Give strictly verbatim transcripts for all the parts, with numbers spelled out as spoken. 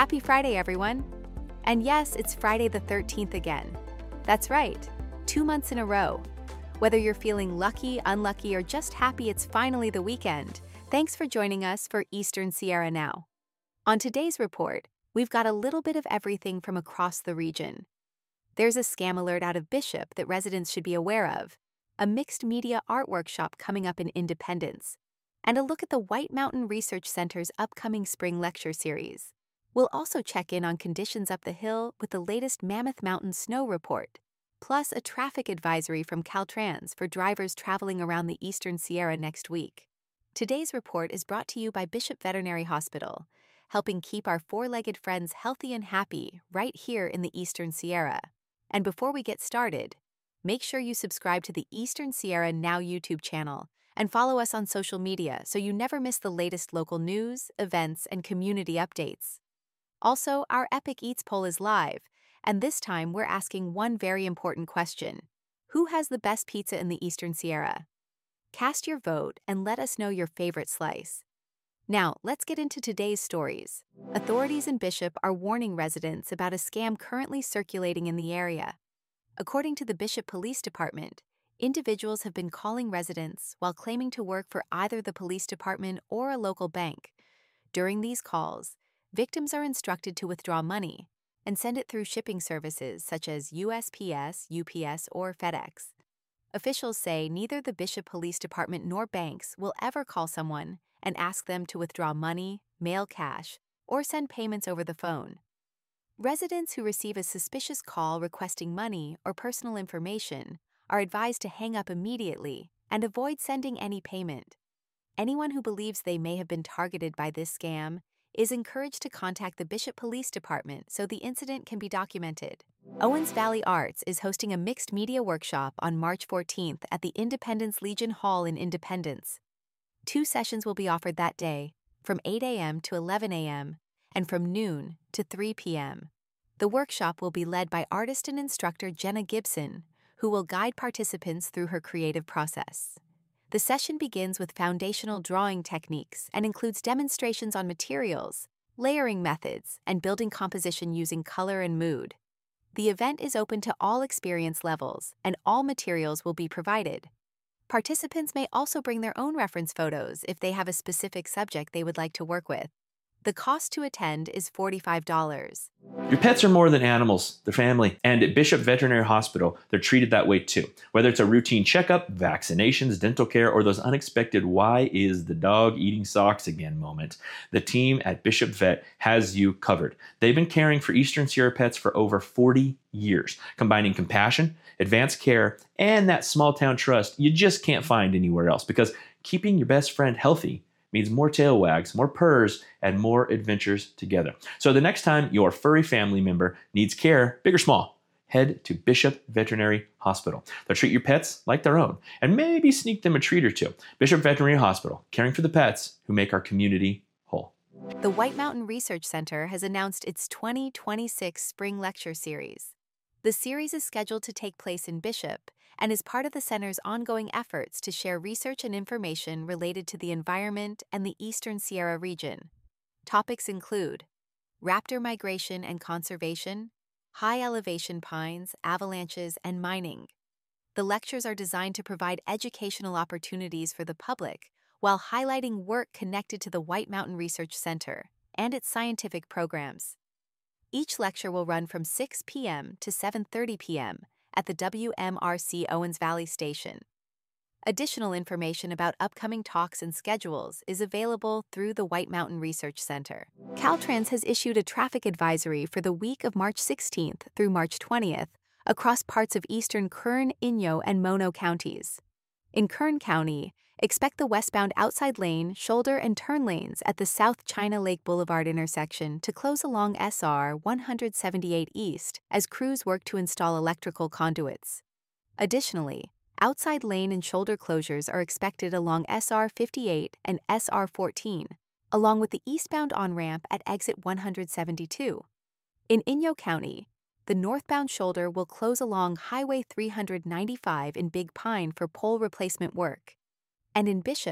Happy Friday, everyone! And yes, it's Friday the thirteenth again. That's right, two months in a row. Whether you're feeling lucky, unlucky, or just happy it's finally the weekend, thanks for joining us for Eastern Sierra Now. On today's report, we've got a little bit of everything from across the region. There's a scam alert out of Bishop that residents should be aware of, a mixed media art workshop coming up in Independence, and a look at the White Mountain Research Center's upcoming spring lecture series. We'll also check in on conditions up the hill with the latest Mammoth Mountain snow report, plus a traffic advisory from Caltrans for drivers traveling around the Eastern Sierra next week. Today's report is brought to you by Bishop Veterinary Hospital, helping keep our four-legged friends healthy and happy right here in the Eastern Sierra. And before we get started, make sure you subscribe to the Eastern Sierra Now YouTube channel and follow us on social media so you never miss the latest local news, events, and community updates. Also, our Epic Eats poll is live, and this time we're asking one very important question. Who has the best pizza in the Eastern Sierra? Cast your vote and let us know your favorite slice. Now, let's get into today's stories. Authorities in Bishop are warning residents about a scam currently circulating in the area. According to the Bishop Police Department, individuals have been calling residents while claiming to work for either the police department or a local bank. During these calls, victims are instructed to withdraw money and send it through shipping services such as U S P S, U P S, or FedEx. Officials say neither the Bishop Police Department nor banks will ever call someone and ask them to withdraw money, mail cash, or send payments over the phone. Residents who receive a suspicious call requesting money or personal information are advised to hang up immediately and avoid sending any payment. Anyone who believes they may have been targeted by this scam is encouraged to contact the Bishop Police Department so the incident can be documented. Owens Valley Arts is hosting a mixed media workshop on March fourteenth at the Independence Legion Hall in Independence. Two sessions will be offered that day, from eight a m to eleven a m and from noon to three p m The workshop will be led by artist and instructor Jenna Gibson, who will guide participants through her creative process. The session begins with foundational drawing techniques and includes demonstrations on materials, layering methods, and building composition using color and mood. The event is open to all experience levels, and all materials will be provided. Participants may also bring their own reference photos if they have a specific subject they would like to work with. The cost to attend is forty-five dollars. Your pets are more than animals, they're family. And at Bishop Veterinary Hospital, they're treated that way too. Whether it's a routine checkup, vaccinations, dental care, or those unexpected "why is the dog eating socks again" moment, the team at Bishop Vet has you covered. They've been caring for Eastern Sierra pets for over forty years, combining compassion, advanced care, and that small town trust you just can't find anywhere else, because keeping your best friend healthy means more tail wags, more purrs, and more adventures together. So the next time your furry family member needs care, big or small, head to Bishop Veterinary Hospital. They'll treat your pets like their own, and maybe sneak them a treat or two. Bishop Veterinary Hospital, caring for the pets who make our community whole. The White Mountain Research Center has announced its twenty twenty-six Spring Lecture Series. The series is scheduled to take place in Bishop and is part of the center's ongoing efforts to share research and information related to the environment and the Eastern Sierra region. Topics include raptor migration and conservation, high-elevation pines, avalanches, and mining. The lectures are designed to provide educational opportunities for the public while highlighting work connected to the White Mountain Research Center and its scientific programs. Each lecture will run from six p m to seven thirty p m at the W M R C Owens Valley Station. Additional information about upcoming talks and schedules is available through the White Mountain Research Center. Caltrans has issued a traffic advisory for the week of March sixteenth through March twentieth across parts of eastern Kern, Inyo, and Mono counties. In Kern County, expect the westbound outside lane, shoulder, and turn lanes at the South China Lake Boulevard intersection to close along S R one seventy-eight East as crews work to install electrical conduits. Additionally, outside lane and shoulder closures are expected along S R fifty-eight and S R fourteen, along with the eastbound on-ramp at exit one seventy-two. In Inyo County, the northbound shoulder will close along Highway three ninety-five in Big Pine for pole replacement work. And in Bishop,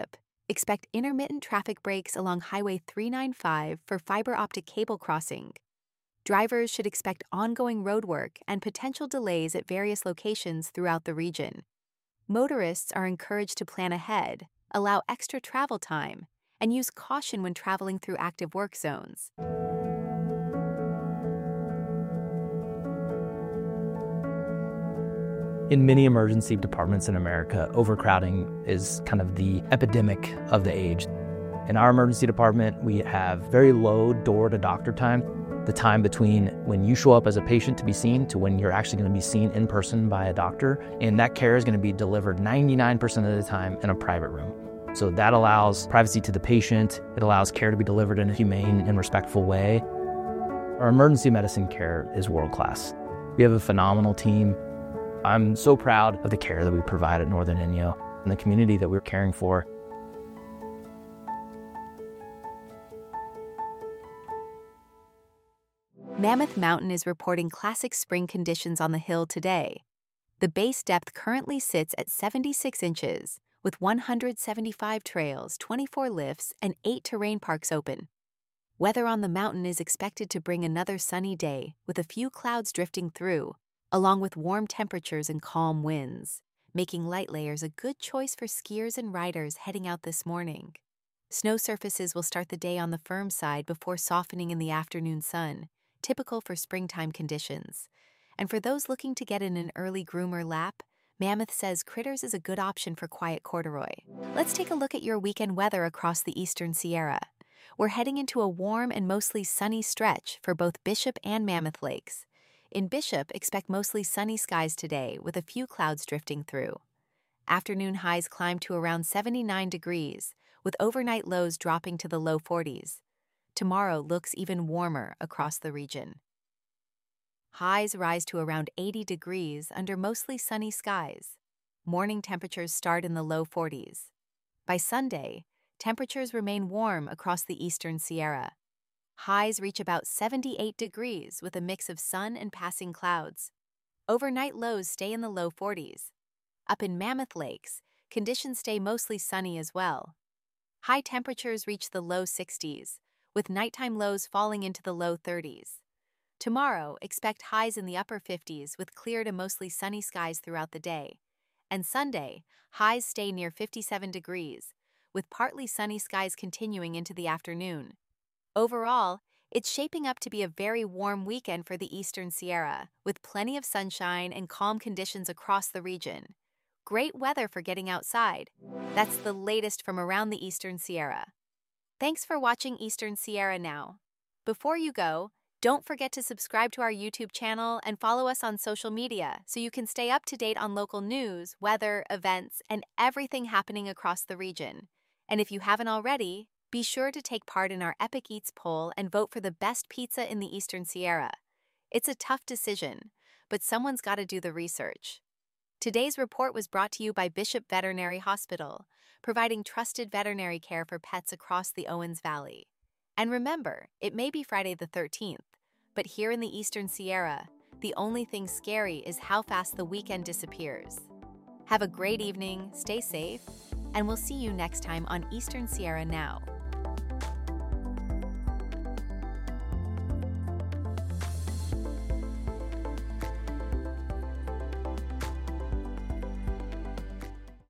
expect intermittent traffic breaks along Highway three ninety-five for fiber optic cable crossing. Drivers should expect ongoing roadwork and potential delays at various locations throughout the region. Motorists are encouraged to plan ahead, allow extra travel time, and use caution when traveling through active work zones. In many emergency departments in America, overcrowding is kind of the epidemic of the age. In our emergency department, we have very low door-to-doctor time, the time between when you show up as a patient to be seen to when you're actually going to be seen in person by a doctor, and that care is going to be delivered ninety-nine percent of the time in a private room. So that allows privacy to the patient, it allows care to be delivered in a humane and respectful way. Our emergency medicine care is world-class. We have a phenomenal team. I'm so proud of the care that we provide at Northern Inyo and the community that we're caring for. Mammoth Mountain is reporting classic spring conditions on the hill today. The base depth currently sits at seventy-six inches, with one hundred seventy-five trails, twenty-four lifts, and eight terrain parks open. Weather on the mountain is expected to bring another sunny day, with a few clouds drifting through, along with warm temperatures and calm winds, making light layers a good choice for skiers and riders heading out this morning. Snow surfaces will start the day on the firm side before softening in the afternoon sun, typical for springtime conditions. And for those looking to get in an early groomer lap, Mammoth says Critters is a good option for quiet corduroy. Let's take a look at your weekend weather across the Eastern Sierra. We're heading into a warm and mostly sunny stretch for both Bishop and Mammoth Lakes. In Bishop, expect mostly sunny skies today with a few clouds drifting through. Afternoon highs climb to around seventy-nine degrees, with overnight lows dropping to the low forties. Tomorrow looks even warmer across the region. Highs rise to around eighty degrees under mostly sunny skies. Morning temperatures start in the low forties. By Sunday, temperatures remain warm across the Eastern Sierra. Highs reach about seventy-eight degrees with a mix of sun and passing clouds. Overnight lows stay in the low forties. Up in Mammoth Lakes, conditions stay mostly sunny as well. High temperatures reach the low sixties, with nighttime lows falling into the low thirties. Tomorrow, expect highs in the upper fifties with clear to mostly sunny skies throughout the day. And Sunday, highs stay near fifty-seven degrees, with partly sunny skies continuing into the afternoon. Overall, it's shaping up to be a very warm weekend for the Eastern Sierra, with plenty of sunshine and calm conditions across the region. Great weather for getting outside. That's the latest from around the Eastern Sierra. Thanks for watching Eastern Sierra Now. Before you go, don't forget to subscribe to our YouTube channel and follow us on social media so you can stay up to date on local news, weather, events, and everything happening across the region. And if you haven't already, be sure to take part in our Epic Eats poll and vote for the best pizza in the Eastern Sierra. It's a tough decision, but someone's got to do the research. Today's report was brought to you by Bishop Veterinary Hospital, providing trusted veterinary care for pets across the Owens Valley. And remember, it may be Friday the thirteenth, but here in the Eastern Sierra, the only thing scary is how fast the weekend disappears. Have a great evening, stay safe, and we'll see you next time on Eastern Sierra Now.